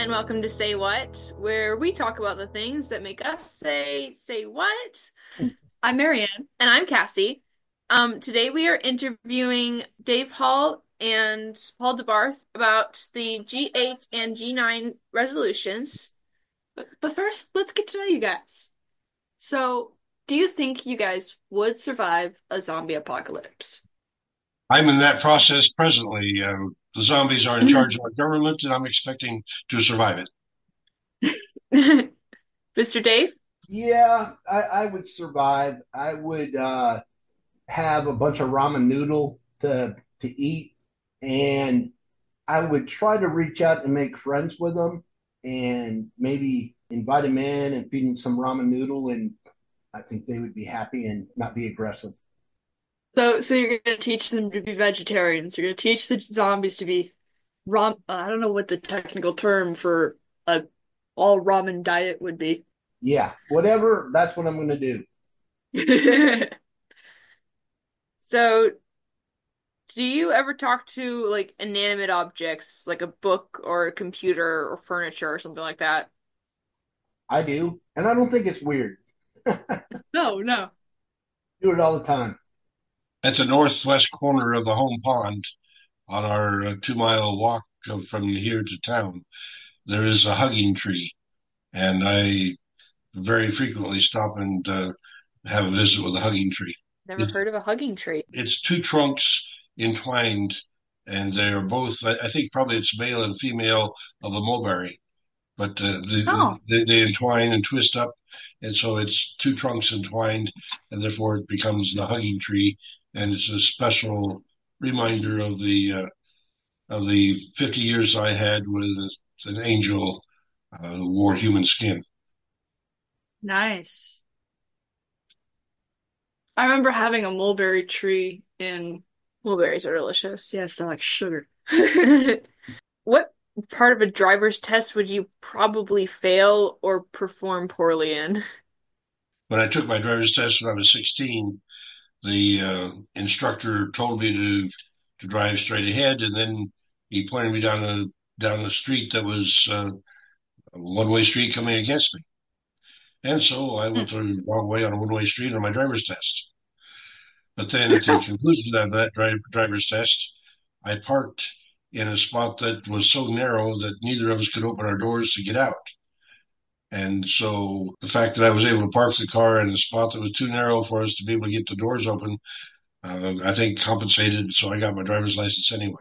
and welcome to Say What, where we talk about the things that make us say what? I'm Marianne. And I'm Cassie. Today we are interviewing Dave Hall and Paul DeBarth about the G8 and G9 resolutions. But first, let's get to know you guys. So, do you think you guys would survive a zombie apocalypse? I'm in that process presently. The zombies are in charge of our government, and I'm expecting to survive it. Mr. Dave? Yeah, I would survive. I would have a bunch of ramen noodle to eat, and I would try to reach out and make friends with them, and maybe invite them in and feed them some ramen noodle, and I think they would be happy and not be aggressive. So you're gonna teach them to be vegetarians. You're gonna teach the zombies to be I don't know what the technical term for a all ramen diet would be. Yeah, whatever. That's what I'm going to do. So, do you ever talk to like inanimate objects, like a book or a computer or furniture or something like that? I do, and I don't think it's weird. No, no. Do it all the time. At the northwest corner of the home pond, on our 2 mile walk from here to town, there is a hugging tree, and I very frequently stop and have a visit with the hugging tree. Never It, heard of a hugging tree. it's two trunks entwined, and they are both, I think probably it's male and female of the mulberry, but Oh, they entwine and twist up, and so it's two trunks entwined, and therefore it becomes the hugging tree, and it's a special reminder of the 50 years I had with an angel who wore human skin. nice. I remember having a mulberry tree in mulberries are delicious. Yes, they're like sugar. What part of a driver's test would you probably fail or perform poorly in? When I took my driver's test when I was 16, the instructor told me to drive straight ahead, and then he pointed me down a street that was a one-way street coming against me. And so I went the wrong way on a one-way street on my driver's test. But then at the conclusion of that driver's test, I parked in a spot that was so narrow that neither of us could open our doors to get out. And so the fact that I was able to park the car in a spot that was too narrow for us to be able to get the doors open, I think compensated. So I got my driver's license anyway.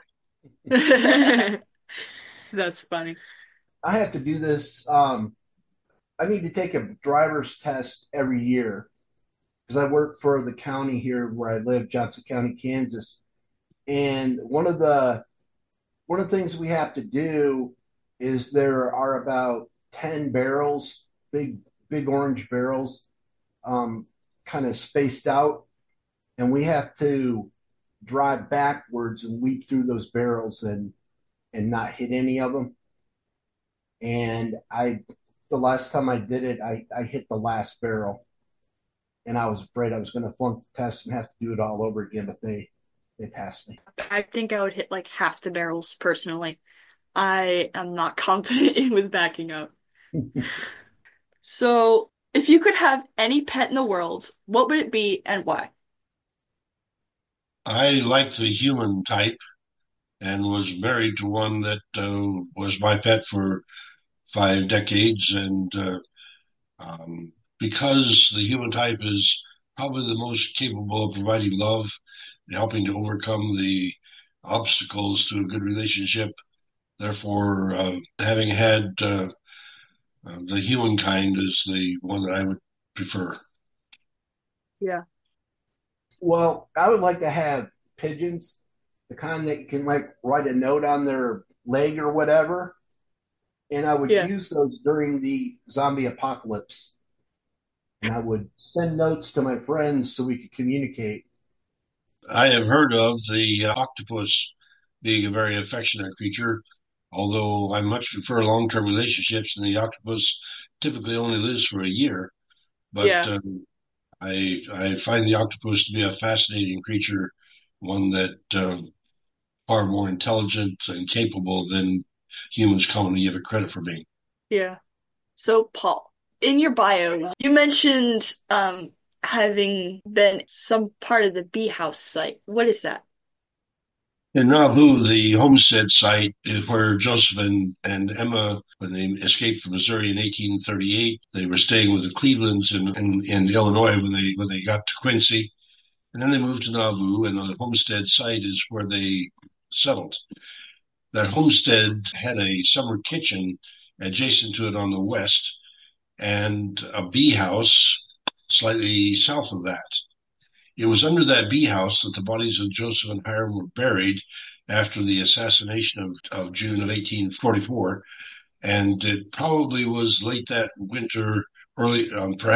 That's funny. I have to do this. I need to take a driver's test every year because I work for the county here where I live, Johnson County, Kansas. And one of the things we have to do is there are about 10 barrels, big orange barrels, kind of spaced out, and we have to drive backwards and weep through those barrels and not hit any of them. And the last time I did it, I hit the last barrel, and I was afraid I was going to flunk the test and have to do it all over again, but they passed me. I think I would hit like half the barrels personally. I am not confident with backing up. So, if you could have any pet in the world, what would it be and why? I liked the human type and was married to one that was my pet for 5 decades. And because the human type is probably the most capable of providing love and helping to overcome the obstacles to a good relationship, therefore, having had the humankind is the one that I would prefer. Yeah. Well, I would like to have pigeons, the kind that you can like write a note on their leg or whatever, and I would Yeah. use those during the zombie apocalypse. And I would send notes to my friends so we could communicate. I have heard of the octopus being a very affectionate creature, although I much prefer long-term relationships, and the octopus typically only lives for a year. But Yeah. I find the octopus to be a fascinating creature, one that far more intelligent and capable than humans commonly give it credit for being. Yeah. So, Paul, in your bio, you mentioned having been some part of the Bee House site. What is that? In Nauvoo, the homestead site is where Joseph and Emma, when they escaped from Missouri in 1838, they were staying with the Clevelands in Illinois when they got to Quincy. And then they moved to Nauvoo, and the homestead site is where they settled. That homestead had a summer kitchen adjacent to it on the west and a bee house slightly south of that. It was under that bee house that the bodies of Joseph and Hiram were buried after the assassination of June of 1844. And it probably was late that winter, early,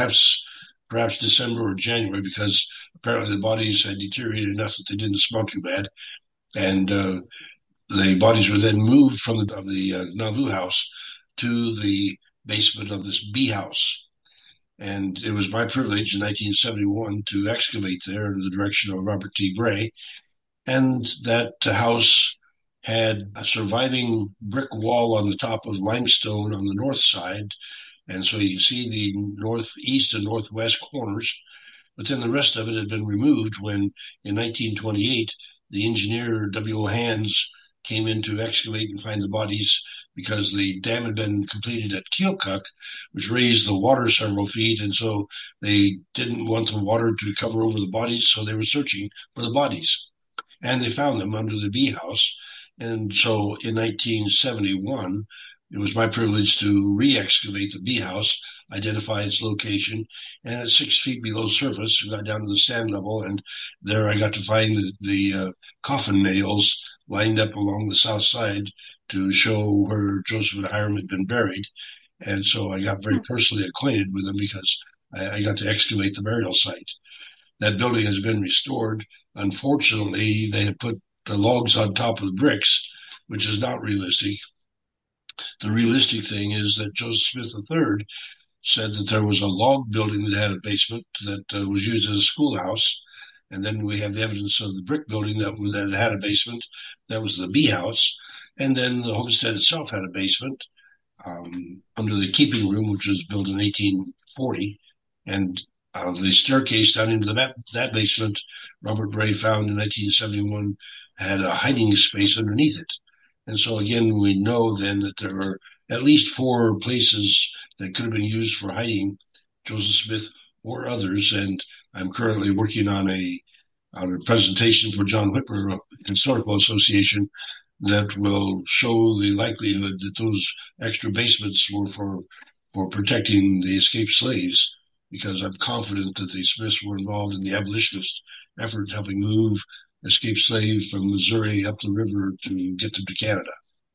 perhaps December or January, because apparently the bodies had deteriorated enough that they didn't smell too bad. And the bodies were then moved from the Nauvoo house to the basement of this bee house. And it was my privilege in 1971 to excavate there under the direction of Robert T. Gray. And that house had a surviving brick wall on the top of limestone on the north side. And so you can see the northeast and northwest corners. But then the rest of it had been removed when, in 1928, the engineer W.O. Hands came in to excavate and find the bodies because the dam had been completed at Keokuk, which raised the water several feet, and so they didn't want the water to cover over the bodies, so they were searching for the bodies. And they found them under the bee house. And so in 1971, it was my privilege to re-excavate the bee house, identify its location, and at 6 feet below surface, we got down to the sand level, and there I got to find the coffin nails lined up along the south side to show where Joseph and Hiram had been buried. And so I got very personally acquainted with them because I got to excavate the burial site. That building has been restored. Unfortunately, they have put the logs on top of the bricks, which is not realistic. The realistic thing is that Joseph Smith III said that there was a log building that had a basement that was used as a schoolhouse. And then we have the evidence of the brick building that had a basement. That was the bee house. And then the homestead itself had a basement under the keeping room, which was built in 1840. And the staircase down into that basement, Robert Bray found in 1971, had a hiding space underneath it. And so again, we know then that there are at least 4 places that could have been used for hiding Joseph Smith or others. And I'm currently working on a presentation for John Whitmer Historical Association that will show the likelihood that those extra basements were for protecting the escaped slaves, because I'm confident that the Smiths were involved in the abolitionist effort helping move escaped slaves from Missouri up the river to get them to Canada.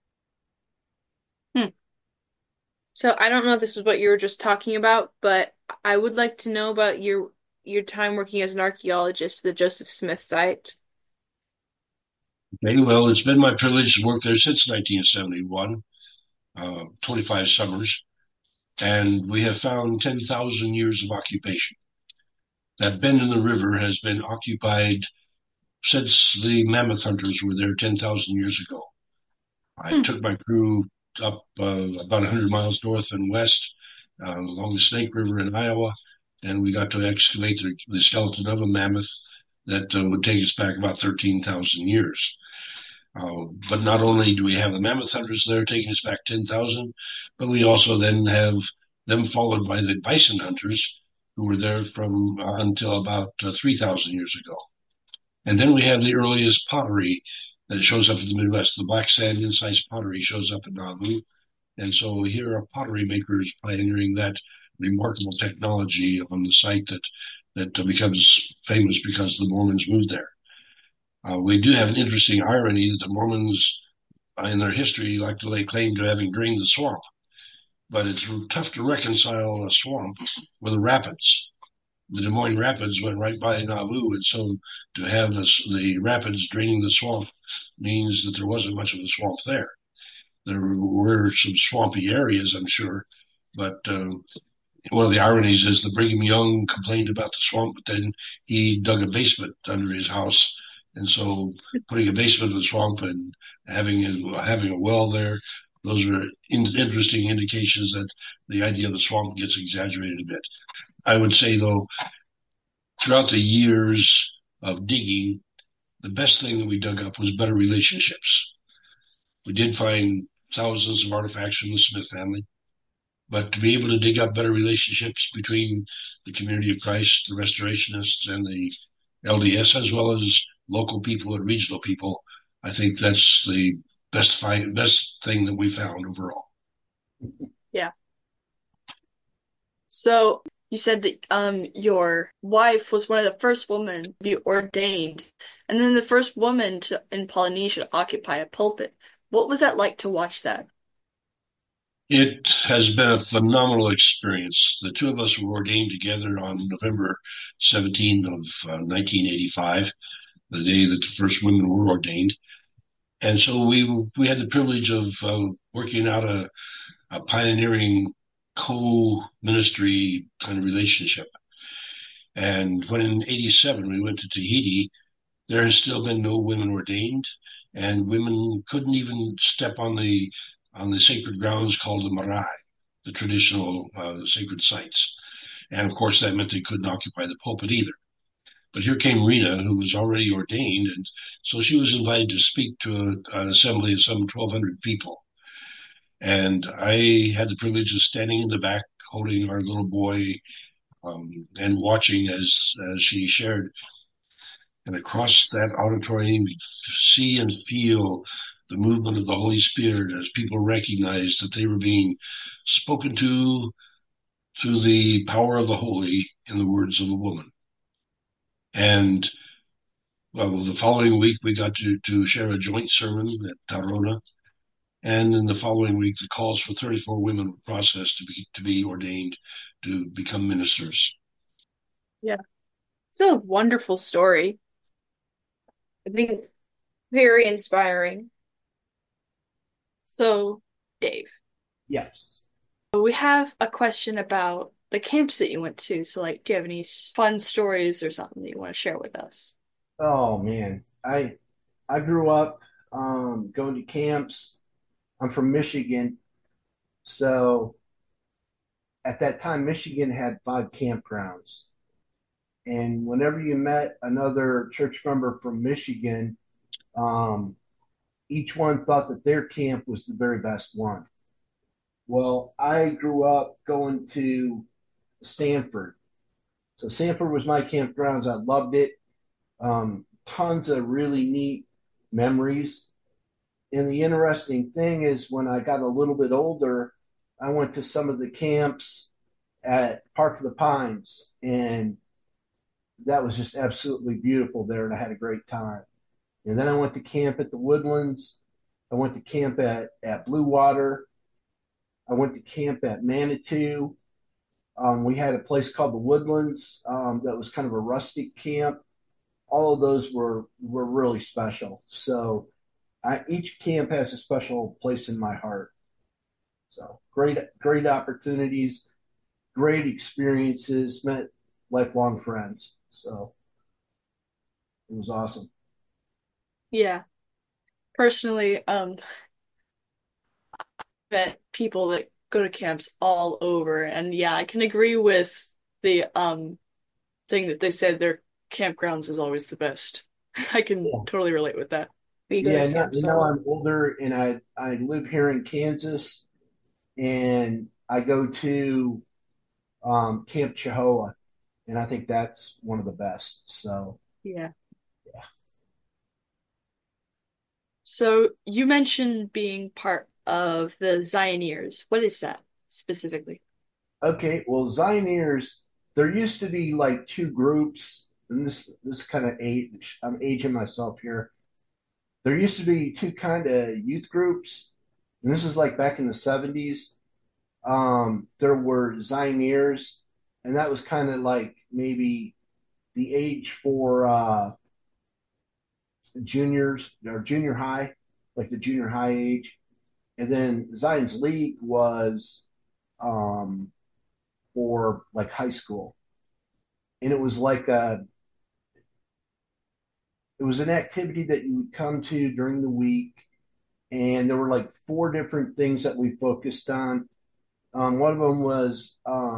So I don't know if this is what you were just talking about, but I would like to know about your time working as an archaeologist at the Joseph Smith site. Okay, well, it's been my privilege to work there since 1971, 25 summers, and we have found 10,000 years of occupation. That bend in the river has been occupied since the mammoth hunters were there 10,000 years ago. I took my crew up about 100 miles north and west along the Snake River in Iowa, and we got to excavate the skeleton of a mammoth that would take us back about 13,000 years. But not only do we have the mammoth hunters there taking us back 10,000, but we also then have them followed by the bison hunters who were there from until about 3,000 years ago. And then we have the earliest pottery that shows up in the Midwest. The black sand incised pottery shows up in Nauvoo. And so here are pottery makers pioneering that remarkable technology on the site that becomes famous because the Mormons moved there. We do have an interesting irony that the Mormons, in their history, like to lay claim to having drained the swamp. But it's tough to reconcile a swamp with the rapids. The Des Moines Rapids went right by Nauvoo, and so to have the rapids draining the swamp means that there wasn't much of the swamp there. There were some swampy areas, I'm sure, but one of the ironies is that Brigham Young complained about the swamp, but then he dug a basement under his house. And so putting a basement in the swamp and having a well there those are interesting indications that the idea of the swamp gets exaggerated a bit. I would say, though, throughout the years of digging, the best thing that we dug up was better relationships. We did find thousands of artifacts from the Smith family, but to be able to dig up better relationships between the Community of Christ, the Restorationists, and the LDS, as well as local people and regional people, I think that's the best thing that we found overall. Yeah. So you said that your wife was one of the first women to be ordained, and then the first woman in Polynesia to occupy a pulpit. What was that like to watch that? It has been a phenomenal experience. The two of us were ordained together on November 17th of 1985, the day that the first women were ordained. And so we had the privilege of working out a pioneering co-ministry kind of relationship. And when in 87 we went to Tahiti, there has still been no women ordained, and women couldn't even step on the sacred grounds called the marae, the traditional sacred sites. And of course, that meant they couldn't occupy the pulpit either. But here came Rena, who was already ordained, and so she was invited to speak to an assembly of some 1,200 people. And I had the privilege of standing in the back, holding our little boy, and watching as she shared. And across that auditorium, we see and feel the movement of the Holy Spirit as people recognized that they were being spoken to through the power of the Holy in the words of a woman. And well, the following week we got to share a joint sermon at Tauranga, and in the following week the calls for 34 women were processed to be ordained to become ministers. Yeah, it's a wonderful story. I think very inspiring. So, Dave, Yes. we have a question about the camps that you went to. So, like, do you have any fun stories or something that you want to share with us? Oh man, I grew up going to camps. I'm from Michigan, so at that time, Michigan had 5 campgrounds. And whenever you met another church member from Michigan, um, each one thought that their camp was the very best one. Well, I grew up going to Sanford. So Sanford was my campgrounds. I loved it. Tons of really neat memories. And the interesting thing is when I got a little bit older, I went to some of the camps at Park of the Pines, and that was just absolutely beautiful there, and I had a great time. And then I went to camp at the Woodlands. I went to camp at Blue Water. I went to camp at Manitou. We had a place called the Woodlands that was kind of a rustic camp. All of those were really special. So each camp has a special place in my heart. So great opportunities, great experiences, met lifelong friends. So it was awesome. Yeah. Personally, met people that go to camps all over, and yeah, I can agree with the thing that they said their campgrounds is always the best. I can Yeah. totally relate with that. We go Yeah, to camps now all. I'm older and I live here in Kansas and I go to Camp Chihoa, and I think that's one of the best. So Yeah. yeah. So you mentioned being part of the Zioneers. What is that specifically? Okay, well, Zioneers, there used to be like 2 groups, and this kind of age, I'm aging myself here. There used to be 2 kind of youth groups, and this is like back in the 70s. There were Zioneers, and that was kind of like maybe the age for juniors or junior high, like the junior high age. And then Zion's League was um, for like high school, and it was like it was an activity that you would come to during the week. and there were like four different things that we focused on. One of them was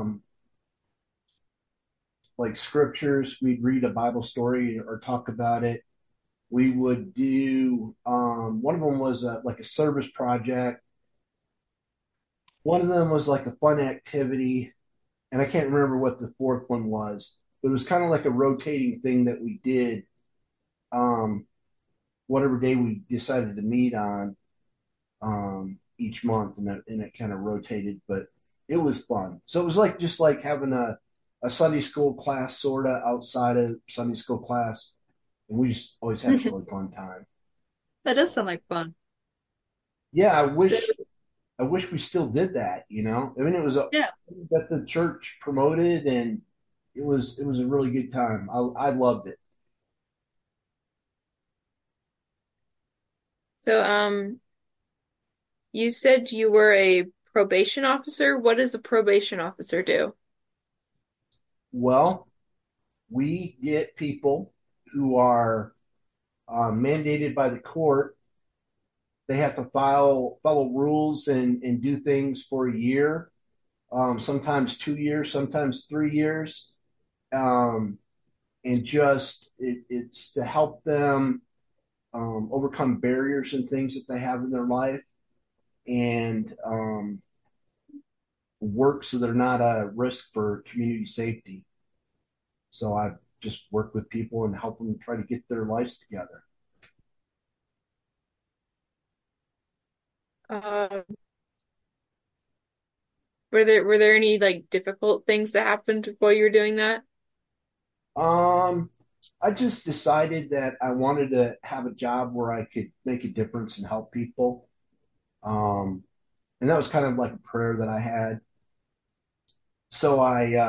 like scriptures. We'd read a Bible story or talk about it. We would do one of them was like a service project. One of them was like a fun activity, and I can't remember what the fourth one was. But it was kind of like a rotating thing that we did. Um, whatever day we decided to meet on each month, and it kind of rotated, but it was fun. So it was like just like having a Sunday school class sort of outside of Sunday school class, and we just always had a really fun time. That does sound like fun. Yeah, So, I wish we still did that. I mean, it was a yeah. that the church promoted, and it was a really good time. I loved it. So, you said you were a probation officer. What does a probation officer do? Well, we get people who are mandated by the court. They have to follow rules and do things for a year, sometimes 2 years, sometimes 3 years, um, and it's to help them overcome barriers and things that they have in their life, and work so they're not a risk for community safety. So I just work with people and help them try to get their lives together. Um, were there any like difficult things that happened while you were doing that? Um, I just decided that I wanted to have a job where I could make a difference and help people. Um, and that was kind of like a prayer that I had. So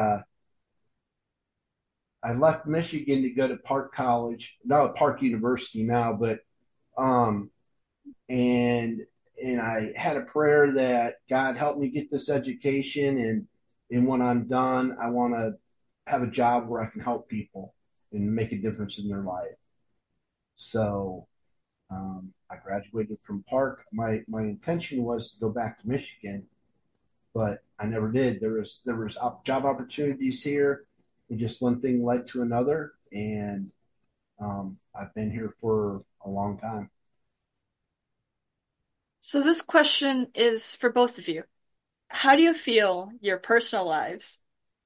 I left Michigan to go to Park College, not Park University now, but um, and and I had a prayer that God help me get this education, and when I'm done, I want to have a job where I can help people and make a difference in their life. So I graduated from Park. My intention was to go back to Michigan, but I never did. There was job opportunities here, and just one thing led to another, and I've been here for a long time. So this question is for both of you. How do you feel your personal lives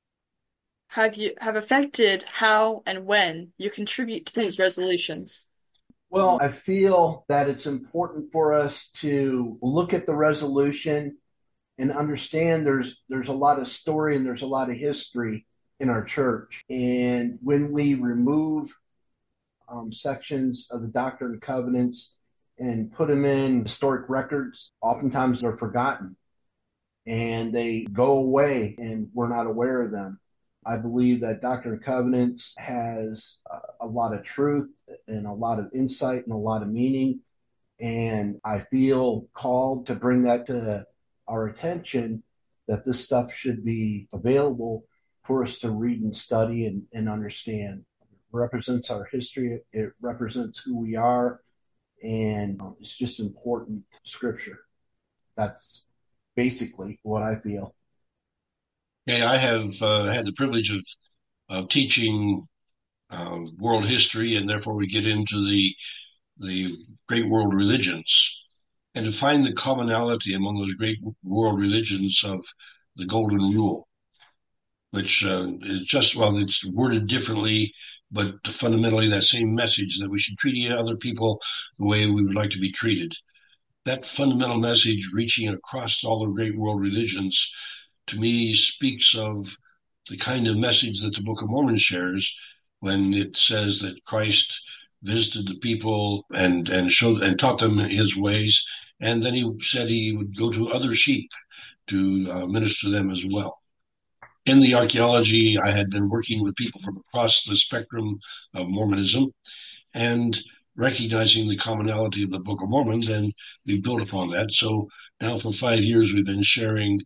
have affected how and when you contribute to these resolutions? Well, I feel that it's important for us to look at the resolution and understand there's a lot of story and there's a lot of history in our church. And when we remove sections of the Doctrine and Covenants and put them in historic records, oftentimes they're forgotten and they go away and we're not aware of them. I believe that Doctrine and Covenants has a lot of truth and a lot of insight and a lot of meaning. And I feel called to bring that to our attention, that this stuff should be available for us to read and study and understand. It represents our history, it represents who we are, and it's just important scripture. That's basically what I feel. Yeah, I have had the privilege of teaching world history, and therefore we get into the great world religions, and to find the commonality among those great world religions of the Golden Rule, which is just, well, it's worded differently, but fundamentally that same message that we should treat other people the way we would like to be treated. That fundamental message reaching across all the great world religions, to me, speaks of the kind of message that the Book of Mormon shares when it says that Christ visited the people and showed and taught them his ways, and then he said he would go to other sheep to minister to them as well. In the archaeology, I had been working with people from across the spectrum of Mormonism, and recognizing the commonality of the Book of Mormon, then we built upon that. So now for 5 years, we've been sharing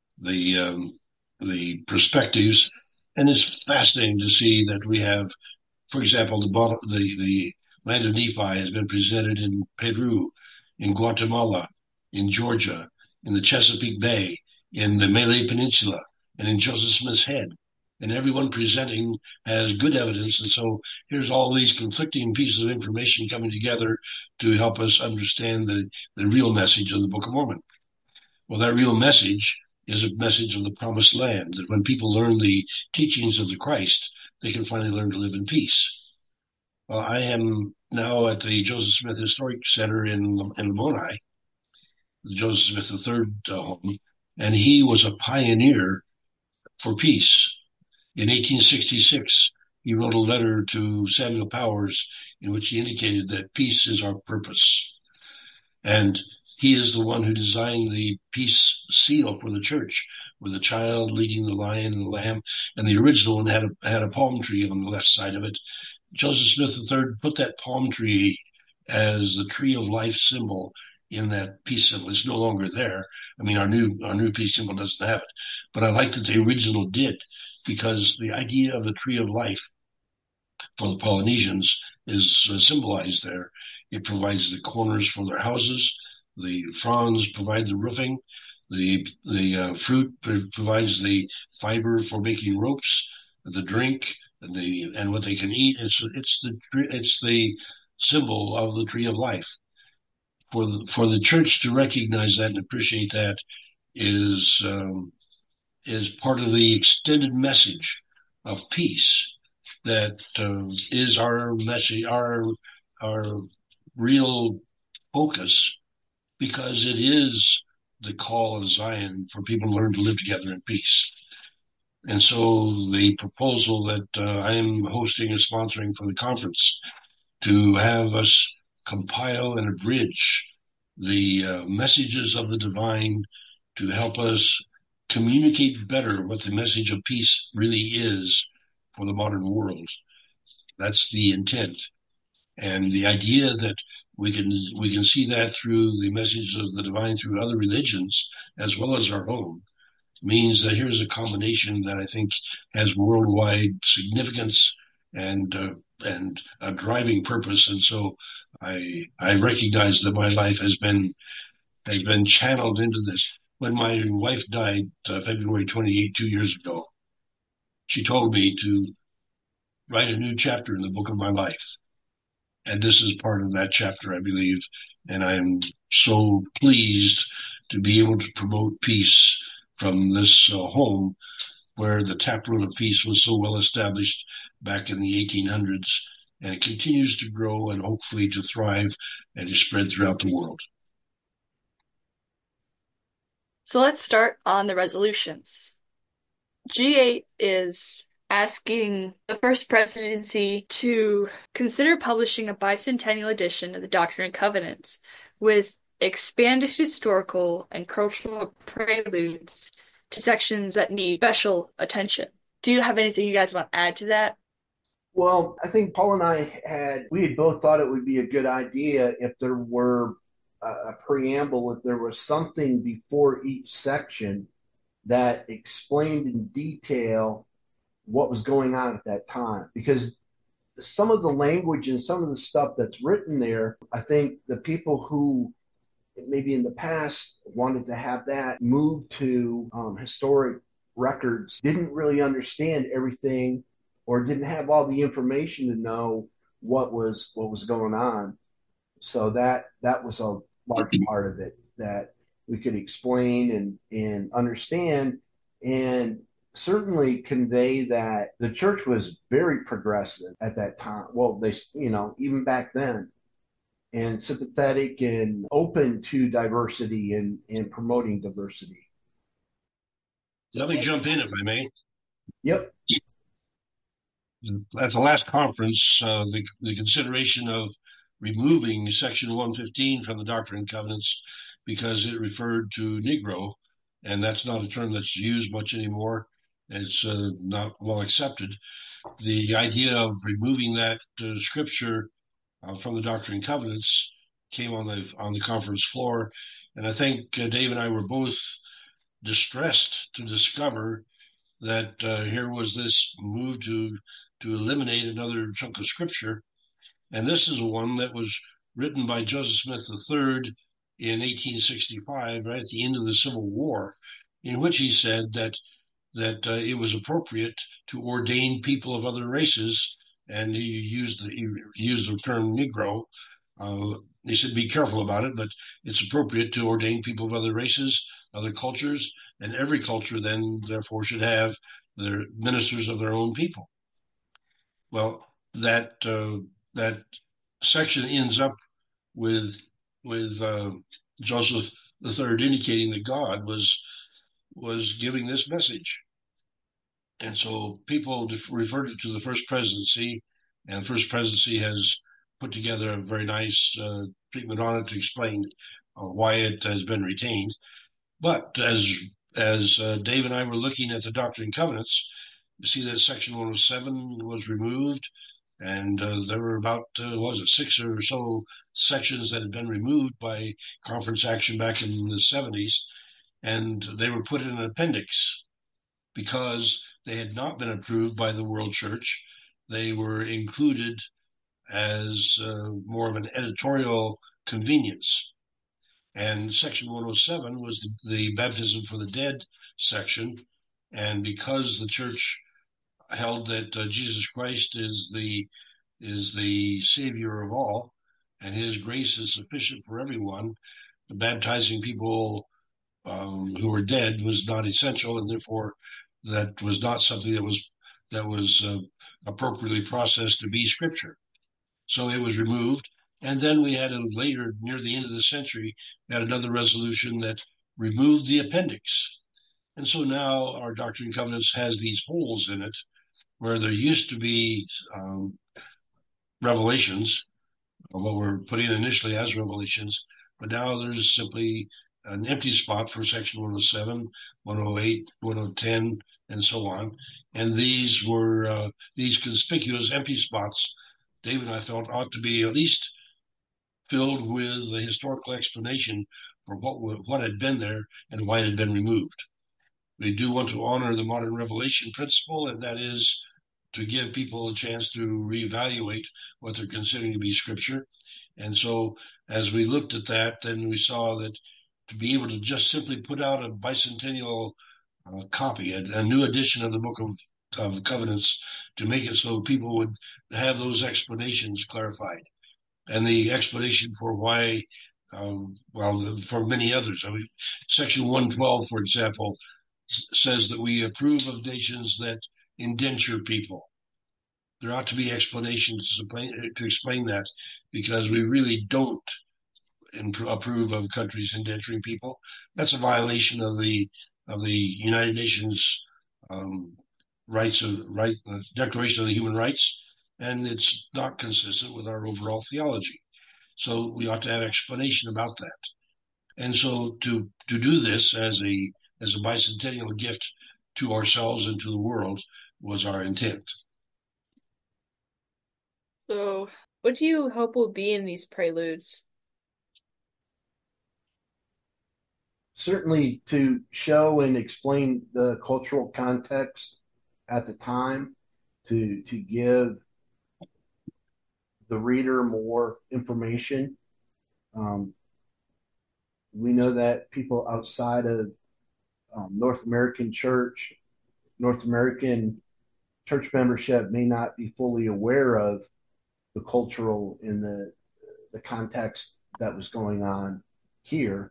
the perspectives, and it's fascinating to see that we have, for example, the land of Nephi has been presented in Peru, in Guatemala, in Georgia, in the Chesapeake Bay, in the Malay Peninsula, and in Joseph Smith's Head. And everyone presenting has good evidence. And so here's all these conflicting pieces of information coming together to help us understand the real message of the Book of Mormon. Well, that real message is a message of the promised land, that when people learn the teachings of the Christ, they can finally learn to live in peace. Well, I am now at the Joseph Smith Historic Center in Lamoni, the Joseph Smith III home, and he was a pioneer for peace. In 1866, he wrote a letter to Samuel Powers in which he indicated that peace is our purpose. And he is the one who designed the peace seal for the church, with the child leading the lion and the lamb. And the original one had a palm tree on the left side of it. Joseph Smith III put that palm tree as the tree of life symbol in that peace symbol. It's no longer there. I mean, our new peace symbol doesn't have it, but I like that the original did, because the idea of the tree of life for the Polynesians is symbolized there. It provides the corners for their houses. The fronds provide the roofing. The fruit provides the fiber for making ropes. The drink and what they can eat. It's the symbol of the tree of life. For the church to recognize that and appreciate that is part of the extended message of peace that is our message, our real focus, because it is the call of Zion for people to learn to live together in peace. And so the proposal that I am hosting and sponsoring for the conference to have us compile and abridge the messages of the divine to help us communicate better what the message of peace really is for the modern world. That's the intent. And the idea that we can see that through the message of the divine through other religions as well as our own means that here's a combination that I think has worldwide significance and a driving purpose. And so I recognize that my life has been channeled into this. When my wife died February 28, 2 years ago, she told me to write a new chapter in the book of my life. And this is part of that chapter, I believe. And I'm so pleased to be able to promote peace from this home where the taproot of peace was so well established back in the 1800s. And it continues to grow and hopefully to thrive and to spread throughout the world. So let's start on the resolutions. G8 is asking the First Presidency to consider publishing a bicentennial edition of the Doctrine and Covenants with expanded historical and cultural preludes to sections that need special attention. Do you have anything you guys want to add to that? Well, I think Paul and we had both thought it would be a good idea if there were a preamble, if there was something before each section that explained in detail what was going on at that time. Because some of the language and some of the stuff that's written there, I think the people who maybe in the past wanted to have that moved to historic records didn't really understand everything or didn't have all the information to know what was going on. So that was a large part of it that we could explain and understand, and certainly convey that the church was very progressive at that time. Well, they, even back then, and sympathetic and open to diversity and promoting diversity. Let me jump in, if I may. Yep. At the last conference, the consideration of removing Section 115 from the Doctrine and Covenants because it referred to Negro, and that's not a term that's used much anymore. It's not well accepted. The idea of removing that scripture from the Doctrine and Covenants came on the conference floor, and I think Dave and I were both distressed to discover that here was this move to eliminate another chunk of scripture. And this is one that was written by Joseph Smith III in 1865, right at the end of the Civil War, in which he said that it was appropriate to ordain people of other races, and he used the term Negro. He said, "Be careful about it, but it's appropriate to ordain people of other races, other cultures, and every culture then therefore should have their ministers of their own people." Well, that section ends up with with Joseph III indicating that God was giving this message. And so people referred it to the First Presidency, and the First Presidency has put together a very nice treatment on it to explain why it has been retained. But as Dave and I were looking at the Doctrine and Covenants, you see that Section 107 was removed, and there were about was it 6 or so sections that had been removed by conference action back in the 70s, and they were put in an appendix because they had not been approved by the World Church. They were included as more of an editorial convenience. And Section 107 was the baptism for the dead section. And because the church held that Jesus Christ is the Savior of all, and His grace is sufficient for everyone, the baptizing people who were dead was not essential, and therefore that was not something that was appropriately processed to be Scripture. So it was removed, and then we had later, near the end of the century, had another resolution that removed the appendix. And so now our Doctrine and Covenants has these holes in it where there used to be revelations, what were put in initially as revelations, but now there's simply an empty spot for Section 107, 108, 110, and so on. And these conspicuous empty spots, Dave and I felt ought to be at least filled with the historical explanation for what had been there and why it had been removed. We do want to honor the modern revelation principle, and that is to give people a chance to reevaluate what they're considering to be Scripture. And so as we looked at that, then we saw that to be able to just simply put out a bicentennial copy, a new edition of the Book of Covenants, to make it so people would have those explanations clarified. And the explanation for why, well, for many others. I mean, Section 112, for example, says that we approve of nations that indenture people. There ought to be explanations to explain that, because we really don't approve of countries indenturing people. That's a violation of the United Nations Declaration of the Human Rights, and it's not consistent with our overall theology. So we ought to have explanation about that. And so to do this as a bicentennial gift to ourselves and to the world was our intent. So, what do you hope will be in these preludes? Certainly to show and explain the cultural context at the time, to give the reader more information. We know that people outside of North American church, North American church membership may not be fully aware of the cultural in the context that was going on here.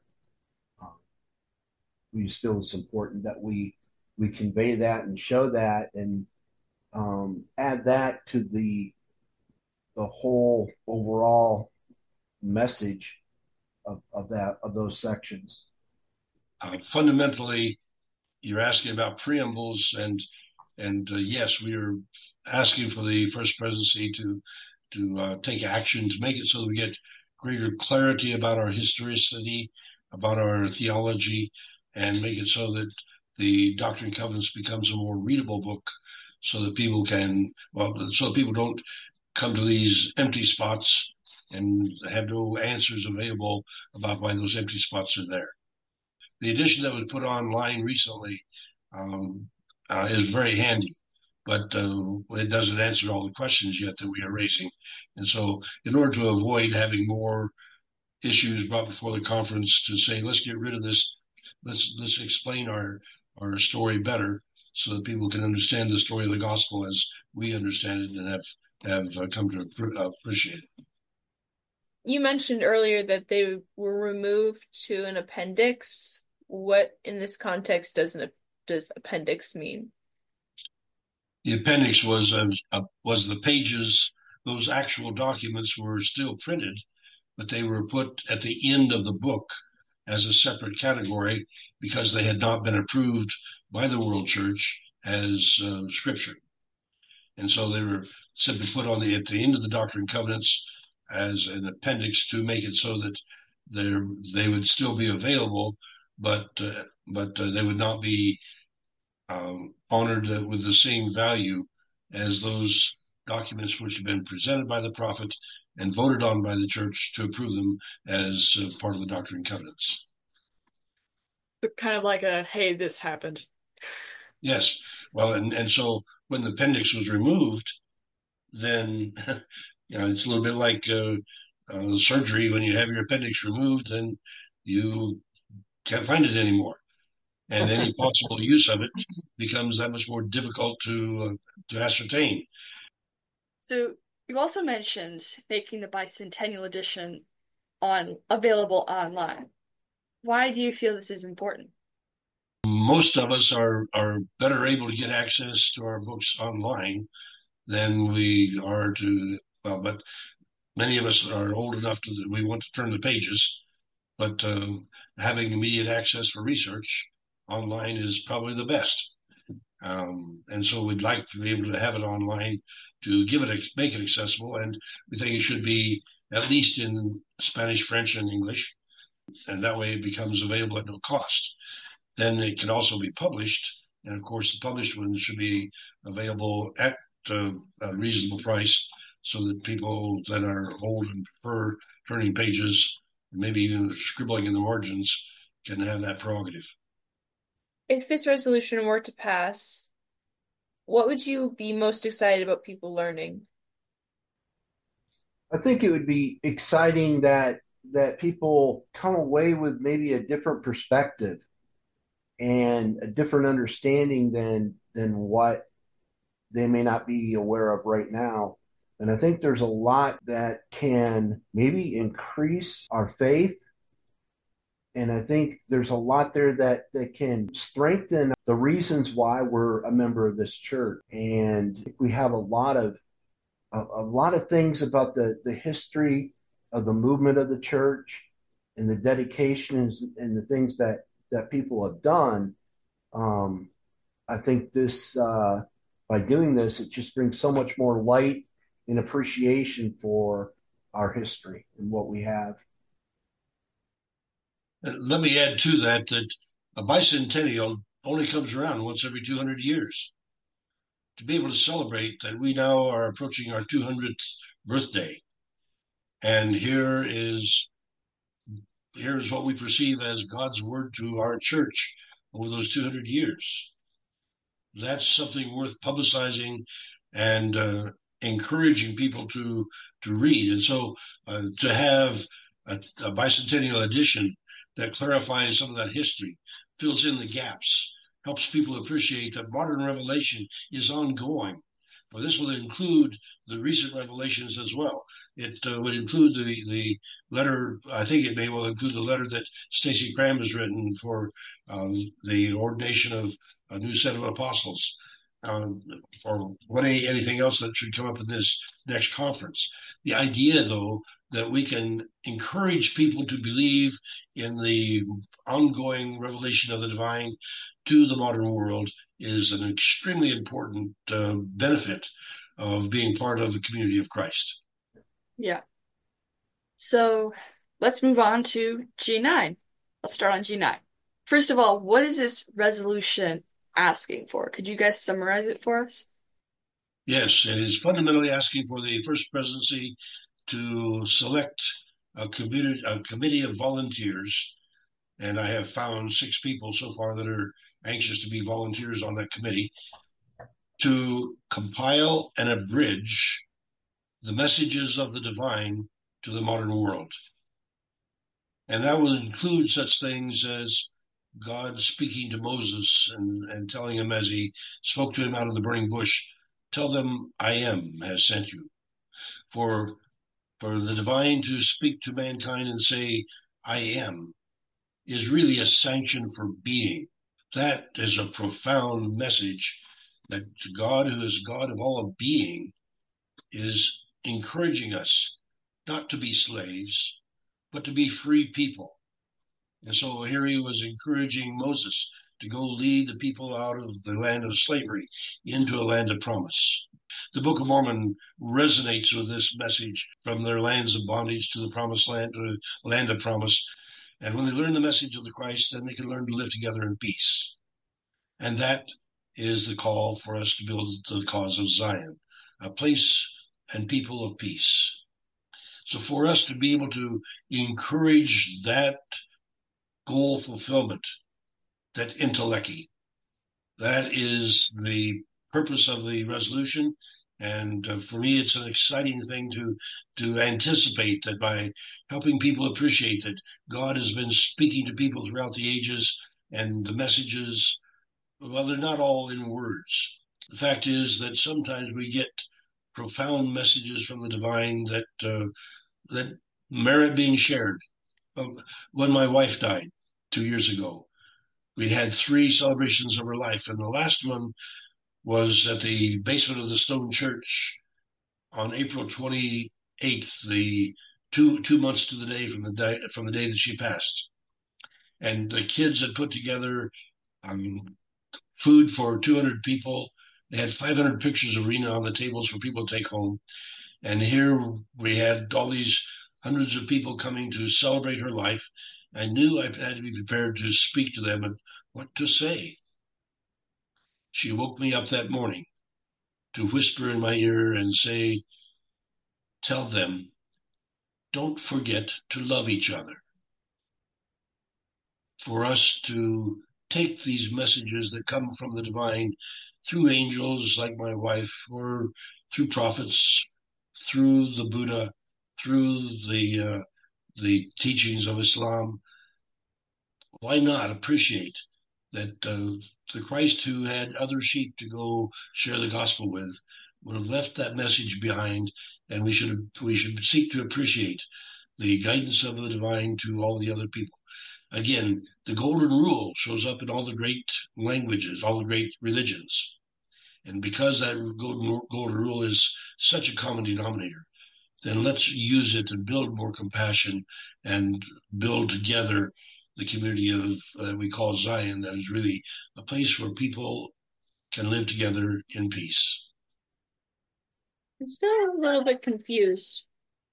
We just feel it's important that we convey that and show that, and add that to the whole overall message of those sections. Fundamentally, you're asking about preambles, and yes, we are asking for the First Presidency to take action to make it so that we get greater clarity about our historicity, about our theology, and make it so that the Doctrine and Covenants becomes a more readable book, so that people don't come to these empty spots and have no answers available about why those empty spots are there. The edition that was put online recently is very handy, but it doesn't answer all the questions yet that we are raising. And so in order to avoid having more issues brought before the conference to say, let's get rid of this. Let's explain our story better so that people can understand the story of the gospel as we understand it and have come to appreciate it. You mentioned earlier that they were removed to an appendix. What in this context does appendix mean? The appendix was the pages. Those actual documents were still printed, but they were put at the end of the book as a separate category because they had not been approved by the World Church as scripture. And so they were simply put at the end of the Doctrine and Covenants as an appendix to make it so that they would still be available, but they would not be honored with the same value as those documents which have been presented by the prophet and voted on by the church to approve them as part of the Doctrine and Covenants. So kind of like a, hey, this happened. Yes. Well, and so when the appendix was removed, then it's a little bit like surgery. When you have your appendix removed, then you can't find it anymore, and any possible use of it becomes that much more difficult to ascertain. So you also mentioned making the bicentennial edition available online. Why do you feel this is important? Most of us are better able to get access to our books online than we are to, well, but many of us are old enough that we want to turn the pages, but having immediate access for research online is probably the best. And so we'd like to be able to have it online to make it accessible. And we think it should be at least in Spanish, French, and English. And that way it becomes available at no cost. Then it can also be published. And of course, the published one should be available at a reasonable price so that people that are old and prefer turning pages, maybe even scribbling in the margins, can have that prerogative. If this resolution were to pass, what would you be most excited about people learning? I think it would be exciting that people come away with maybe a different perspective and a different understanding than what they may not be aware of right now. And I think there's a lot that can maybe increase our faith. And I think there's a lot there that can strengthen the reasons why we're a member of this church. And we have a lot of things about the history of the movement of the church and the dedications and the things that people have done. I think this by doing this, it just brings so much more light and appreciation for our history and what we have. Let me add to that a bicentennial only comes around once every 200 years. To be able to celebrate that we now are approaching our 200th birthday, and here's what we perceive as God's word to our church over those 200 years. That's something worth publicizing and encouraging people to read. And so to have a bicentennial edition that clarifies some of that history, fills in the gaps, helps people appreciate that modern revelation is ongoing. For this will include the recent revelations as well. It would include the letter. I think it may well include the letter that Stacey Cram has written for the ordination of a new set of apostles, or anything else that should come up in this next conference. The idea, though, that we can encourage people to believe in the ongoing revelation of the divine to the modern world is an extremely important benefit of being part of the community of Christ. Yeah. So let's move on to G9. Let's start on G9. First of all, what is this resolution asking for? Could you guys summarize it for us? Yes, it is fundamentally asking for the First Presidency to select a committee of volunteers, and I have found 6 people so far that are anxious to be volunteers on that committee, to compile and abridge the messages of the divine to the modern world. And that will include such things as God speaking to Moses and telling him as he spoke to him out of the burning bush, tell them I am has sent you. For the divine to speak to mankind and say, I am, is really a sanction for being. That is a profound message that God, who is God of all of being, is encouraging us not to be slaves, but to be free people. And so here he was encouraging Moses to go lead the people out of the land of slavery into a land of promise. The Book of Mormon resonates with this message from their lands of bondage to the promised land, to the land of promise. And when they learn the message of the Christ, then they can learn to live together in peace. And that is the call for us to build the cause of Zion, a place and people of peace. So for us to be able to encourage that goal fulfillment, that intellechy, that is the purpose of the resolution. And for me, it's an exciting thing to anticipate that by helping people appreciate that God has been speaking to people throughout the ages, and the messages, well, they're not all in words. The fact is that sometimes we get profound messages from the divine that merit being shared. When my wife died 2 years ago, we'd had 3 celebrations of her life, and the last one was at the basement of the Stone Church on April 28th, the two months to the day from the day that she passed. And the kids had put together food for 200 people. They had 500 pictures of Rena on the tables for people to take home. And here we had all these hundreds of people coming to celebrate her life. I knew I had to be prepared to speak to them and what to say. She woke me up that morning to whisper in my ear and say, tell them, don't forget to love each other. For us to take these messages that come from the divine through angels like my wife, or through prophets, through the Buddha, through the teachings of Islam, why not appreciate that the Christ who had other sheep to go share the gospel with would have left that message behind, and we should seek to appreciate the guidance of the divine to all the other people. Again, the golden rule shows up in all the great languages, all the great religions. And because that golden rule is such a common denominator, then let's use it to build more compassion and build together the community of that we call Zion, that is really a place where people can live together in peace. I'm still a little bit confused,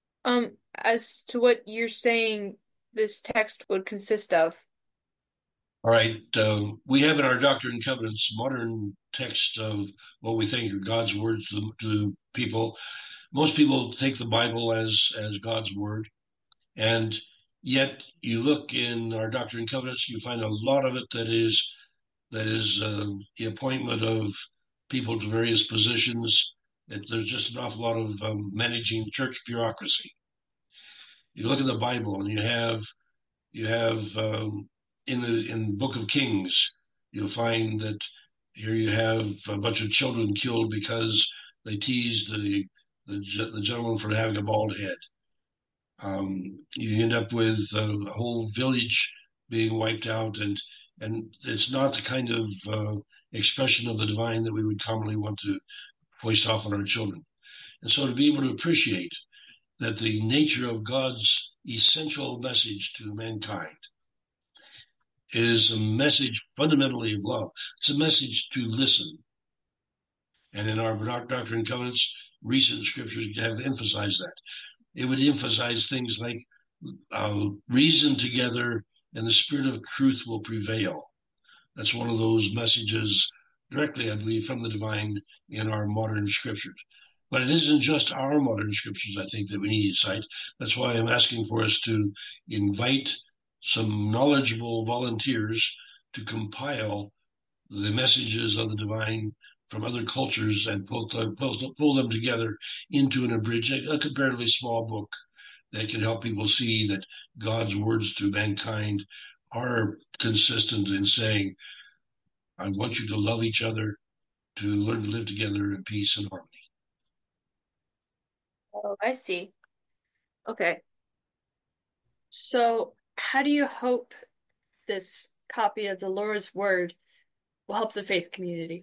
as to what you're saying this text would consist of. All right, we have in our Doctrine and Covenants modern text of what we think are God's words to people. Most people take the Bible as God's word, and yet you look in our Doctrine and Covenants, you find a lot of it that is the appointment of people to various positions. There's just an awful lot of managing church bureaucracy. You look at the Bible, and you have in the Book of Kings, you'll find that here you have a bunch of children killed because they teased the gentleman for having a bald head. You end up with a whole village being wiped out, and it's not the kind of expression of the divine that we would commonly want to foist off on our children. And so to be able to appreciate that the nature of God's essential message to mankind is a message fundamentally of love. It's a message to listen. And in our Doctrine and Covenants, recent scriptures have emphasized that. It would emphasize things like reason together and the spirit of truth will prevail. That's one of those messages directly, I believe, from the divine in our modern scriptures. But it isn't just our modern scriptures, I think, that we need to cite. That's why I'm asking for us to invite some knowledgeable volunteers to compile the messages of the divine from other cultures and pull them together into an abridged, a comparatively small book that can help people see that God's words to mankind are consistent in saying, I want you to love each other, to learn to live together in peace and harmony. Oh, I see. Okay. So, how do you hope this copy of the Lord's Word will help the faith community?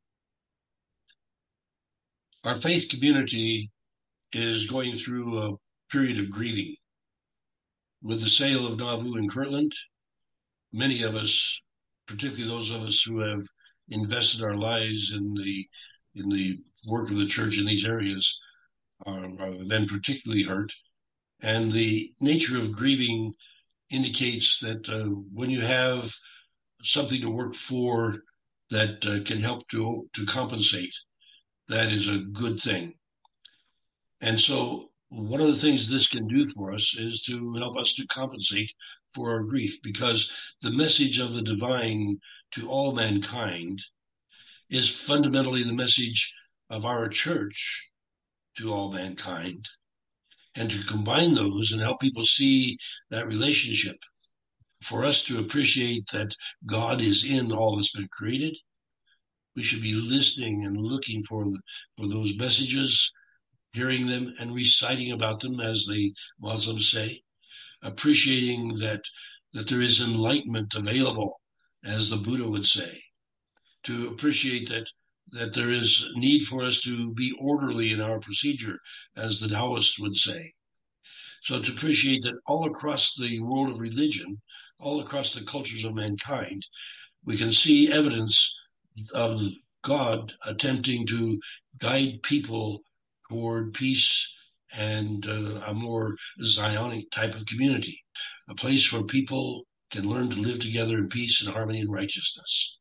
Our faith community is going through a period of grieving. With the sale of Nauvoo and Kirtland, many of us, particularly those of us who have invested our lives in the work of the church in these areas, are then particularly hurt. And the nature of grieving indicates that when you have something to work for that can help to compensate, that is a good thing. And so one of the things this can do for us is to help us to compensate for our grief, because the message of the divine to all mankind is fundamentally the message of our church to all mankind. And to combine those and help people see that relationship, for us to appreciate that God is in all that's been created, we should be listening and looking for those messages, hearing them and reciting about them, as the Muslims say, appreciating that there is enlightenment available, as the Buddha would say, to appreciate that there is need for us to be orderly in our procedure, as the Taoists would say. So to appreciate that all across the world of religion, all across the cultures of mankind, we can see evidence of God attempting to guide people toward peace and a more Zionic type of community, a place where people can learn to live together in peace and harmony and righteousness.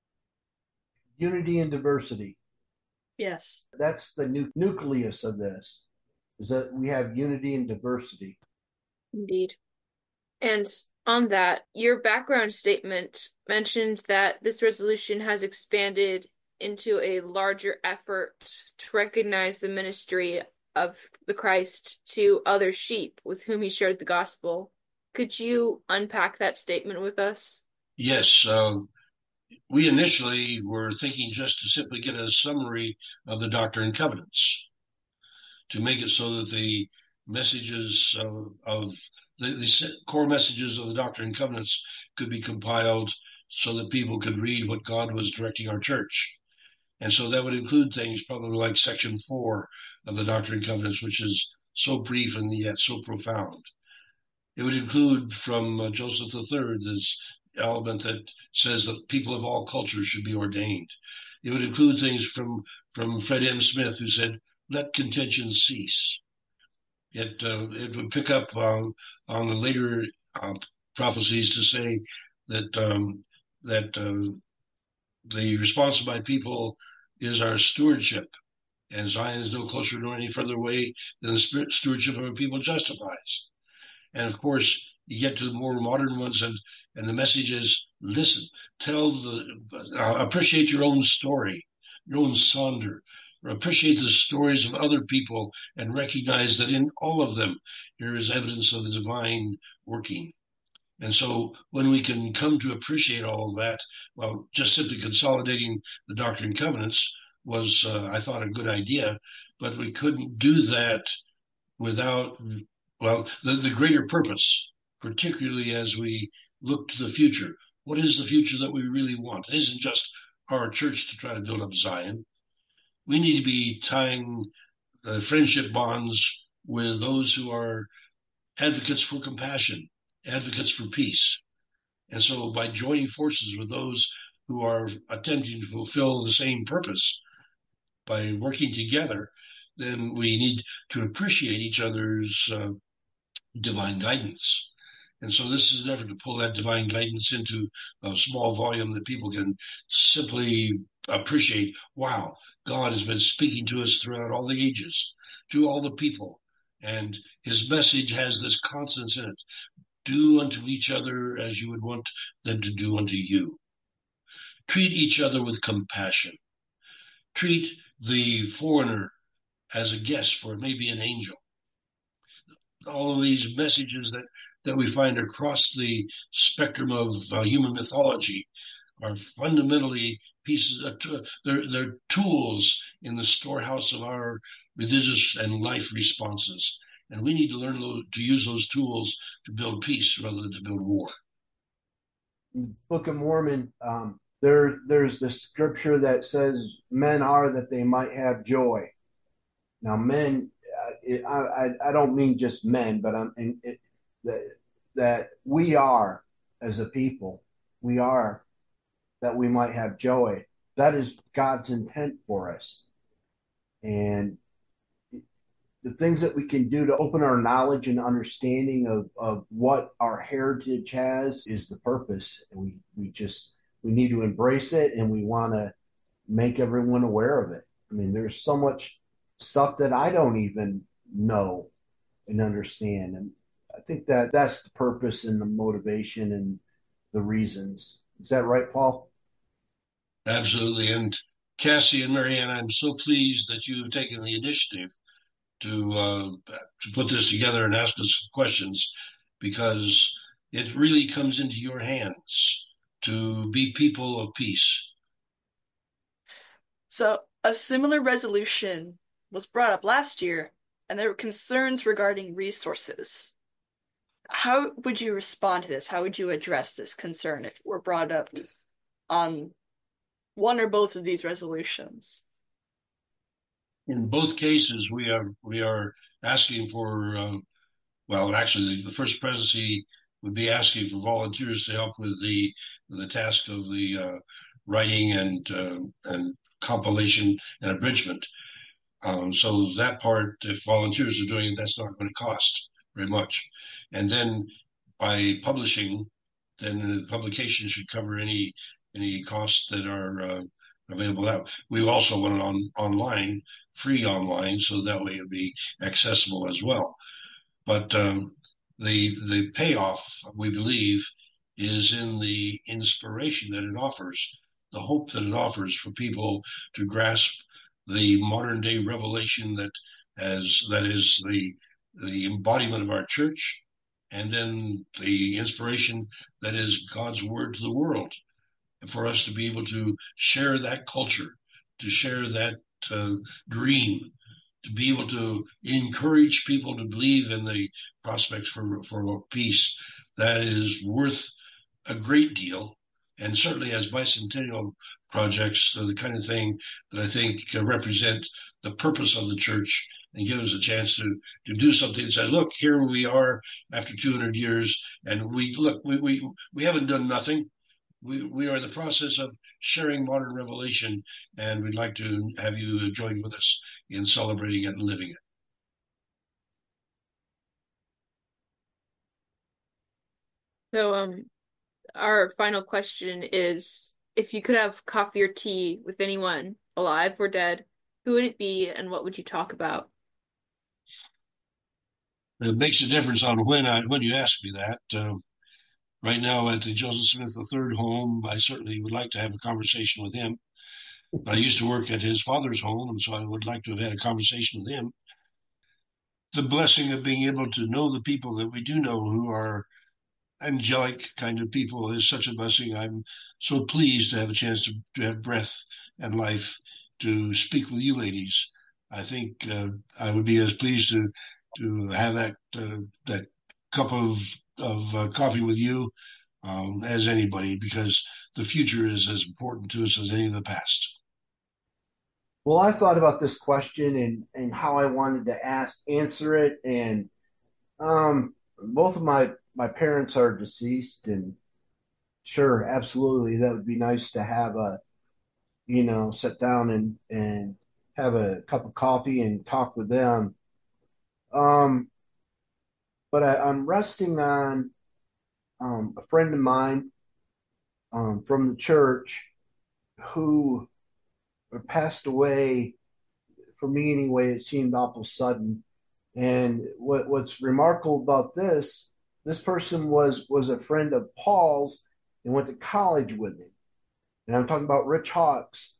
Unity and diversity. Yes. That's the nucleus of this, is that we have unity and diversity. Indeed. And on that, your background statement mentions that this resolution has expanded into a larger effort to recognize the ministry of the Christ to other sheep with whom he shared the gospel. Could you unpack that statement with us? Yes, we initially were thinking just to simply get a summary of the Doctrine and Covenants, to make it so that the messages of the core messages of the Doctrine and Covenants could be compiled so that people could read what God was directing our church. And so that would include things probably like Section 4 of the Doctrine and Covenants, which is so brief and yet so profound. It would include from Joseph III this element that says that people of all cultures should be ordained. It would include things from Fred M. Smith, who said, "Let contention cease." It would pick up on the later prophecies to say that the response of my people is our stewardship, and Zion is no closer nor any further away than the stewardship of our people justifies. And of course, you get to the more modern ones, and the message is: listen, appreciate your own story, your own Sonder, or appreciate the stories of other people, and recognize that in all of them there is evidence of the divine working. And so when we can come to appreciate all of that, well, just simply consolidating the Doctrine and Covenants was, I thought, a good idea, but we couldn't do that without, well, the greater purpose, particularly as we look to the future. What is the future that we really want? It isn't just our church to try to build up Zion. We need to be tying friendship bonds with those who are advocates for compassion, advocates for peace. And so by joining forces with those who are attempting to fulfill the same purpose, by working together, then we need to appreciate each other's divine guidance. And so this is an effort to pull that divine guidance into a small volume that people can simply appreciate. Wow, God has been speaking to us throughout all the ages, to all the people. And his message has this constance in it: do unto each other as you would want them to do unto you. Treat each other with compassion. Treat the foreigner as a guest, for it may be an angel. all of these messages that we find across the spectrum of human mythology are fundamentally pieces of they're tools in the storehouse of our religious and life responses, and we need to learn to use those tools to build peace rather than to build war. Book of Mormon, there's the scripture that says, "Men are that they might have joy." Now, men, I don't mean just men, but that, that we are as a people, we are that we might have joy. That is God's intent for us, and the things that we can do to open our knowledge and understanding of what our heritage has is the purpose. And we need to embrace it, and we want to make everyone aware of it. I mean, there's so much stuff that I don't even know and understand. And I think that that's the purpose and the motivation and the reasons. Is that right, Paul? Absolutely. And Cassie and Marianne, I'm so pleased that you have taken the initiative to put this together and ask us questions, because it really comes into your hands to be people of peace. So, a similar resolution was brought up last year, and there were concerns regarding resources. How would you respond to this? How would you address this concern if it were brought up on one or both of these resolutions? In both cases, we are asking for well, actually, the First Presidency would be asking for volunteers to help with the task of the writing and compilation and abridgment. So that part, if volunteers are doing it, that's not going to cost very much. And then by publishing, then the publication should cover any costs that are available. That we also want it online, free online, so that way it'll be accessible as well. But the payoff, we believe, is in the inspiration that it offers, the hope that it offers for people to grasp the modern day revelation that is the embodiment of our church, and then the inspiration that is God's word to the world, and for us to be able to share that culture, to share that dream, to be able to encourage people to believe in the prospects for peace. That is worth a great deal. And certainly as bicentennial projects, the kind of thing that I think represent the purpose of the church and give us a chance to do something and say, look, here we are after 200 years, and we haven't done nothing. We are in the process of sharing modern revelation, and we'd like to have you join with us in celebrating it and living it. So, our final question is, if you could have coffee or tea with anyone, alive or dead, who would it be and what would you talk about? It makes a difference on when you ask me that. Right now at the Joseph Smith III home, I certainly would like to have a conversation with him. But I used to work at his father's home, and so I would like to have had a conversation with him. The blessing of being able to know the people that we do know who are angelic kind of people is such a blessing. I'm so pleased to have a chance to have breath and life to speak with you ladies. I think I would be as pleased to have that cup of coffee with you as anybody, because the future is as important to us as any of the past. Well, I thought about this question and how I wanted to answer it, and both of my parents are deceased, and sure, absolutely, that would be nice to have sit down and have a cup of coffee and talk with them. Um, but I'm resting on a friend of mine from the church who passed away. For me, anyway, it seemed awful sudden. And what's remarkable about this person was a friend of Paul's and went to college with him. And I'm talking about Rich Hawks.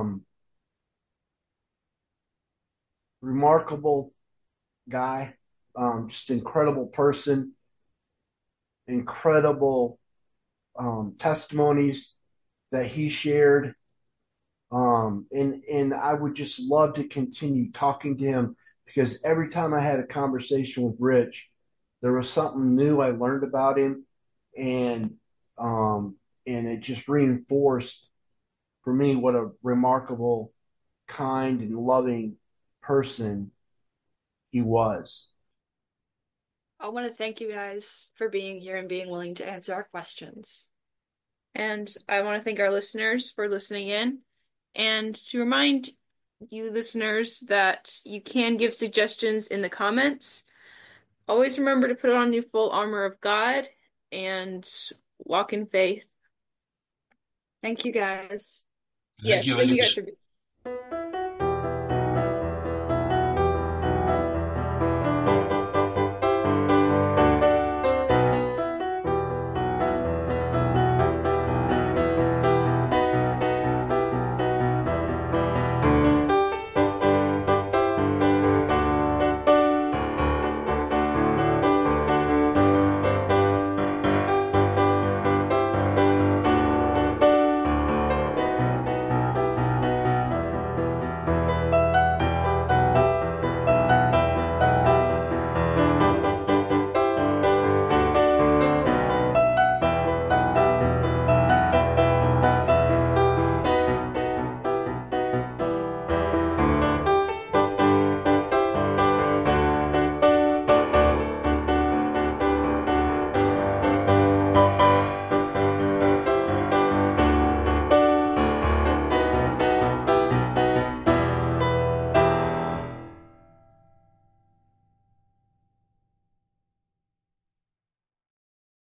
Remarkable guy. Just incredible person, incredible testimonies that he shared. And I would just love to continue talking to him because every time I had a conversation with Rich, there was something new I learned about him, and um, and it just reinforced for me what a remarkable, kind, and loving person he was. I want to thank you guys for being here and being willing to answer our questions. And I want to thank our listeners for listening in and to remind you listeners that you can give suggestions in the comments. Always remember to put on your full armor of God and walk in faith. Thank you guys. Thank Yes, you. thank you guys for being